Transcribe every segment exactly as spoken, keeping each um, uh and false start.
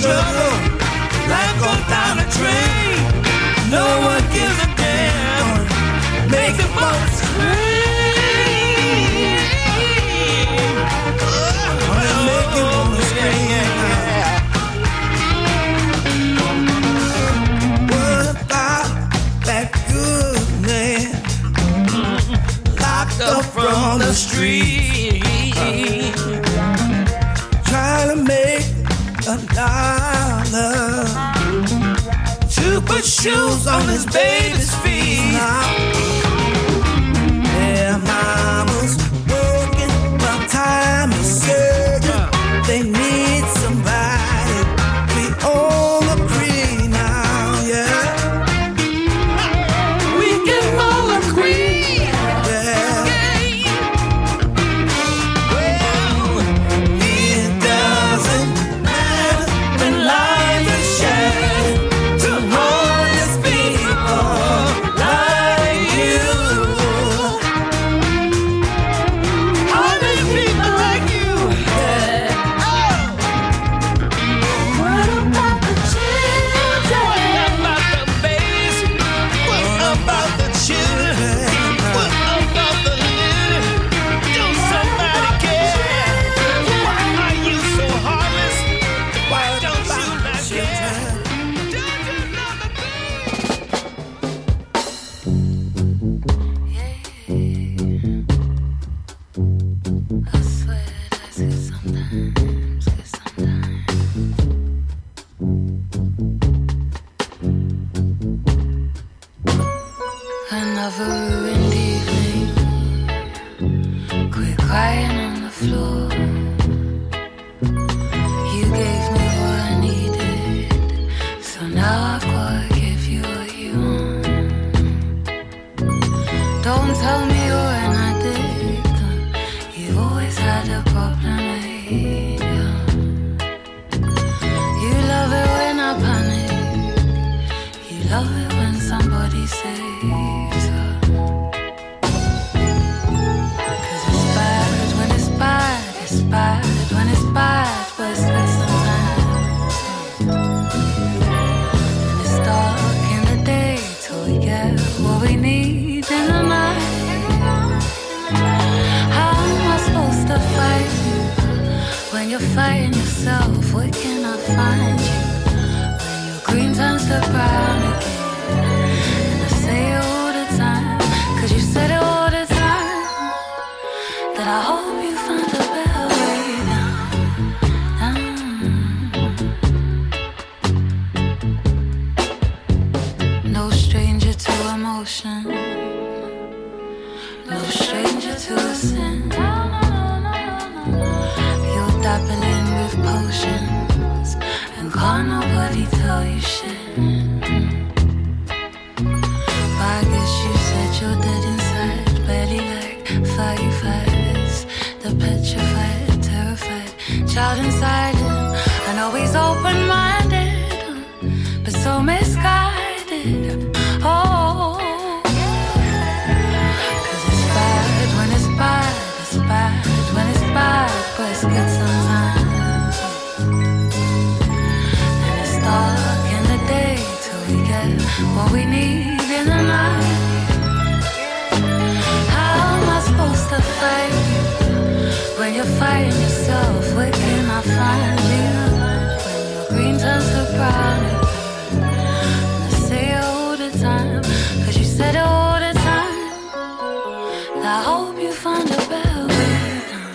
struggle. Life goes down a drain. No one gives a damn. Make the folks scream. Gonna make you wanna scream. What about that good man locked up from the street, trying to make a dollar to put shoes on his baby's feet? Their mama's working while time is certain. They need somebody. We all agree now, yeah. We can all agree, yeah. Well, it doesn't matter when life is shattered to honest people like you. Honest people like you, yeah. Oh. What about the children? What about the babies? What about the children? What about the little? Don't somebody care? Why are you so heartless? Why don't you not care? Don't you know the I swear that's good sometimes, good sometimes. Another ruined evening. Quit crying on the floor. You gave me what I needed, so now I've gotta give you what you want. Don't tell me you're an addict. You've always had a problem, mate. You love it when I panic. You love it when somebody saves her. 'Cause it's bad when it's bad. It's bad when it's bad, but it's good sometimes. And it's dark in the day till we get what we need in the night. How am I supposed to fight you when you're fighting yourself? Where can I find you when your green turns to brown again? And I say it all the time, 'cause you said it all the time, that I hope you find a better way now. No stranger to emotion, no stranger to a sin. You're dabbling with potions, and can't nobody tell you shit. But I guess you said you're dead inside, barely like fireflies. The petrified, terrified child inside him. I know he's open-minded, but so misguided. Oh, 'cause it's bad when it's bad. It's bad when it's bad, but it's good sometimes. And it's dark in the day till we get what we need in the night. How am I supposed to fight you when you're fighting yourself? Where can I find you when your green turns to brown again? And I say it all the time, 'cause you said it all the time, that I hope you find a better way now.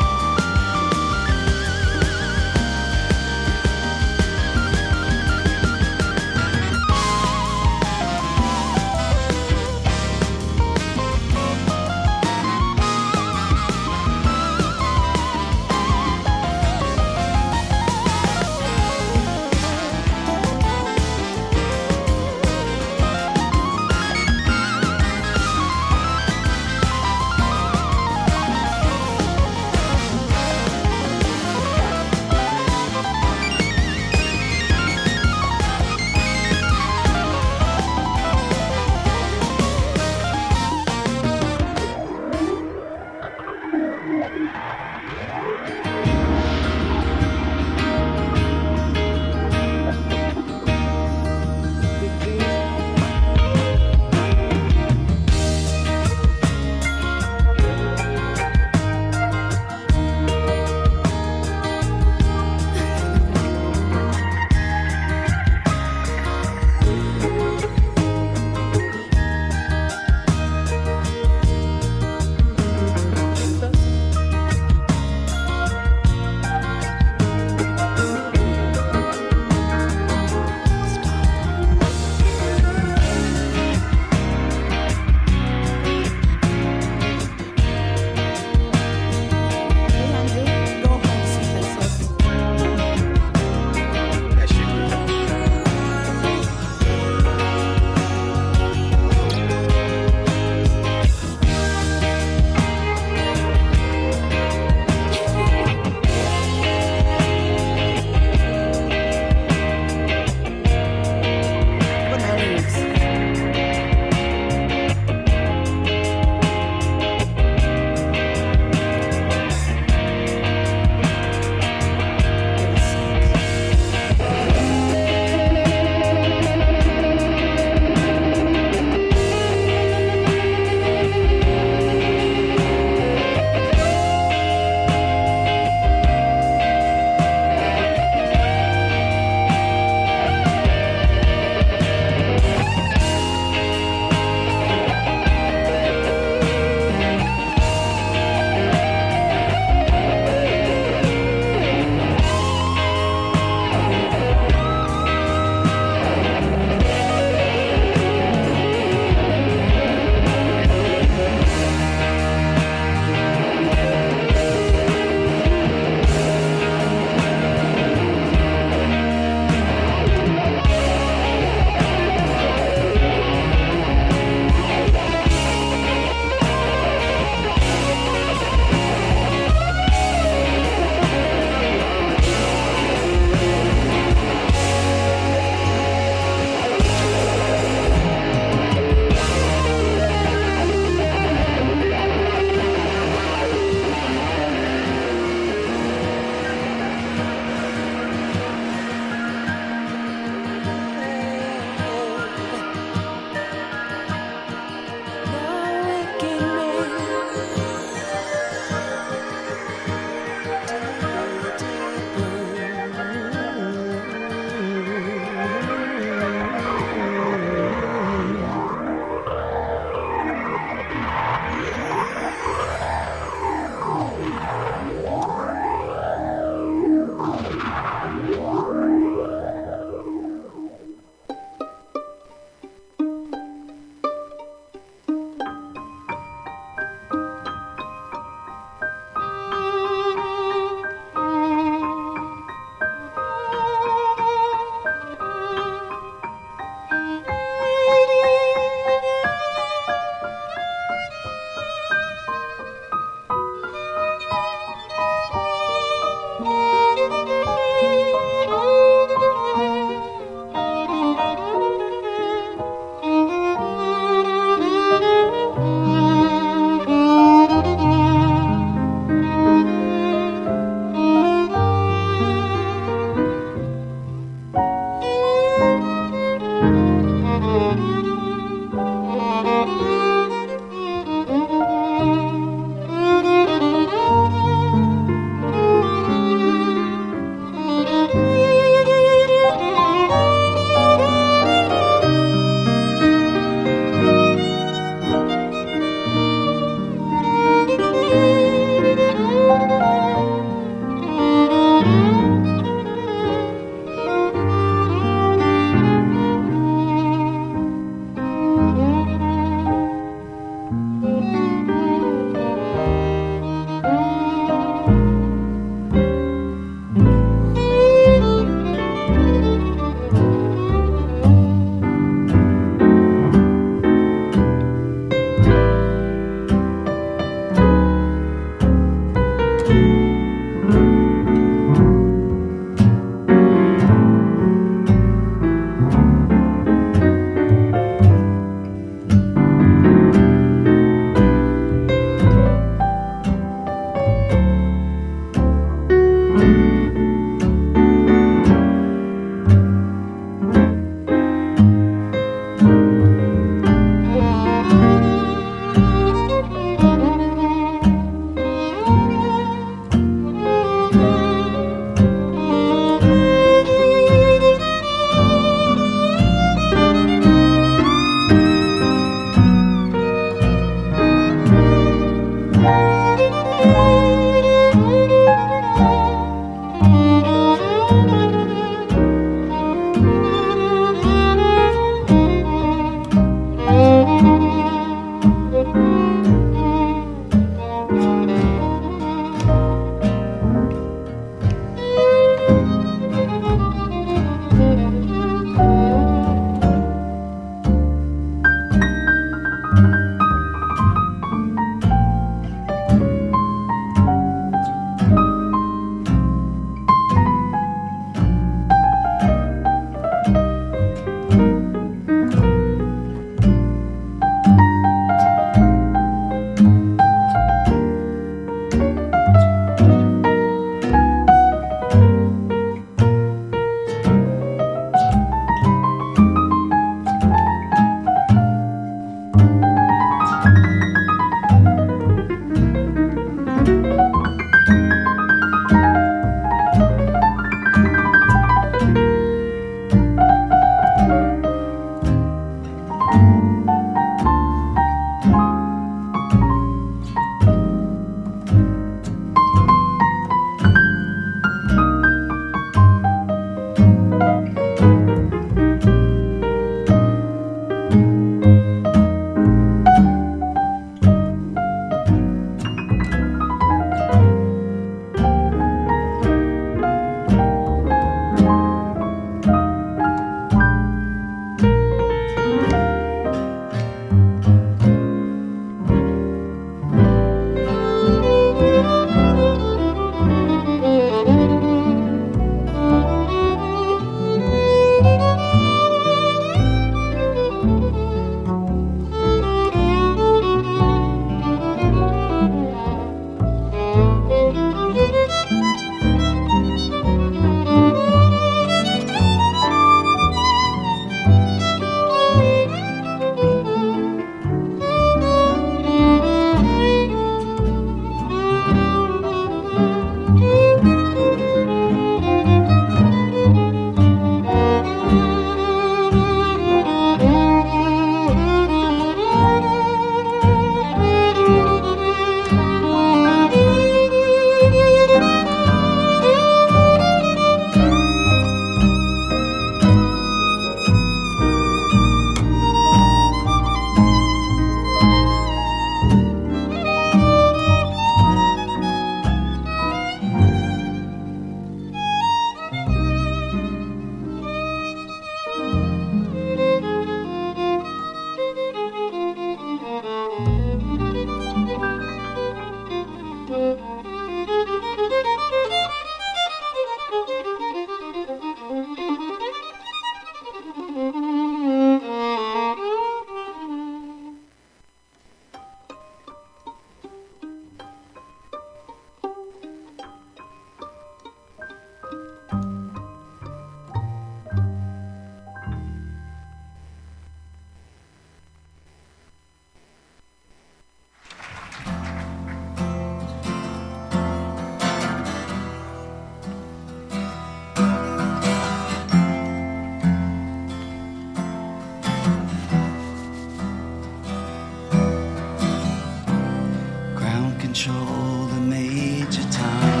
Major Tom.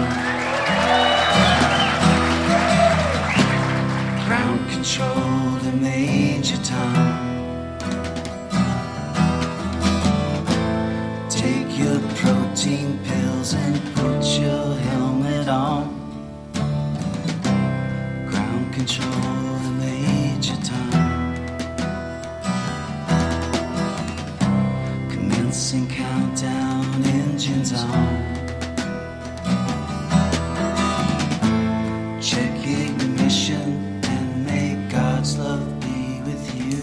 Ground control to Major Tom. Take your protein pills and put your helmet on. Ground control to Major Tom. Commencing countdown, engines on. Check ignition and may God's love be with you.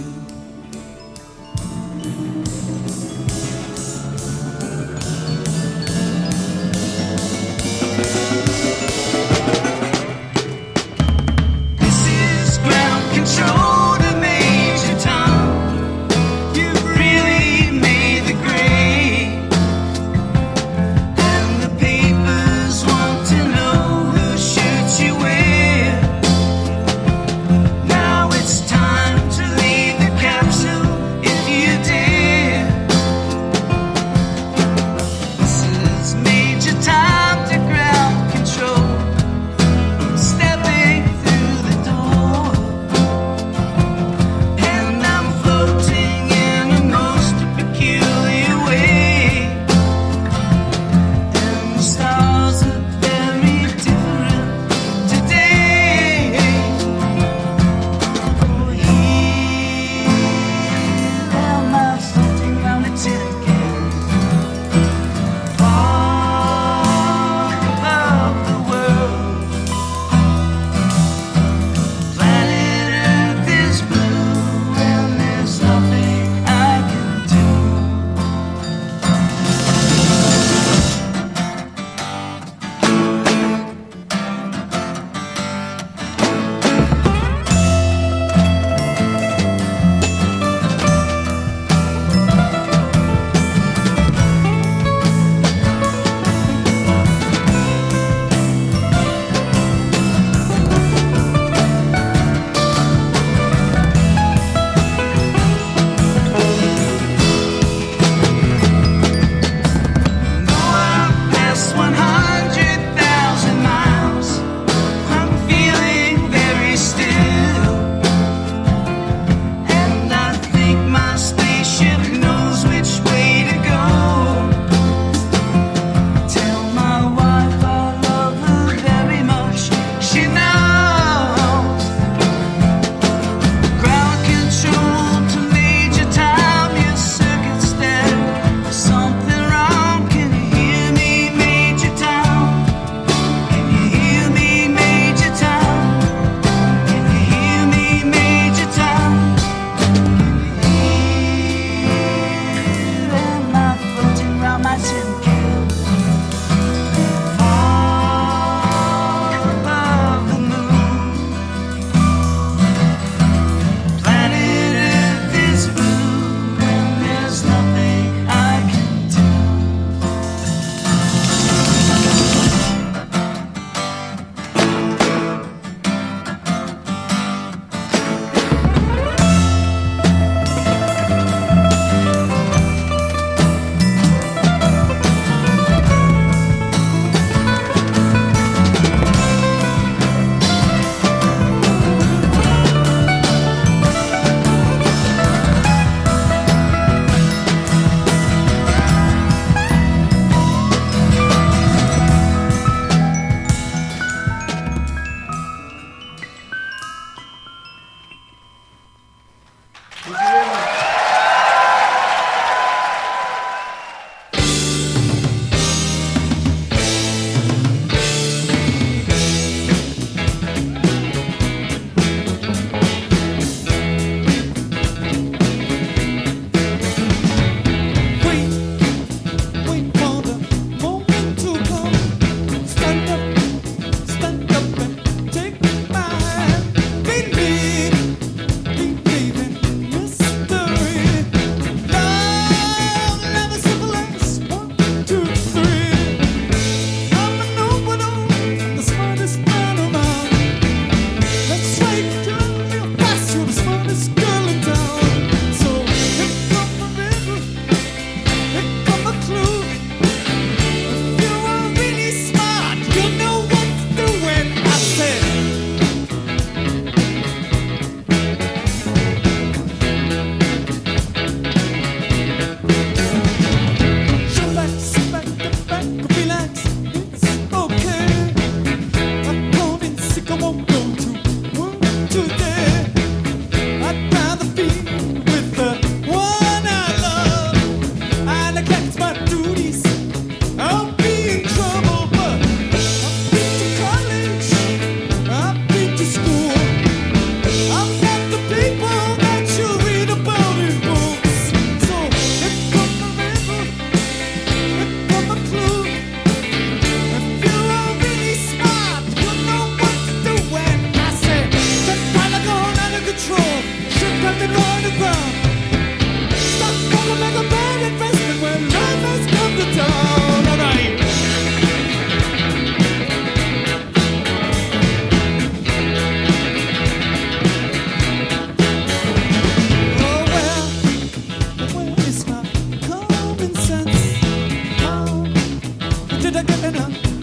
This is ground control to Major Tom. You really made the grade. down.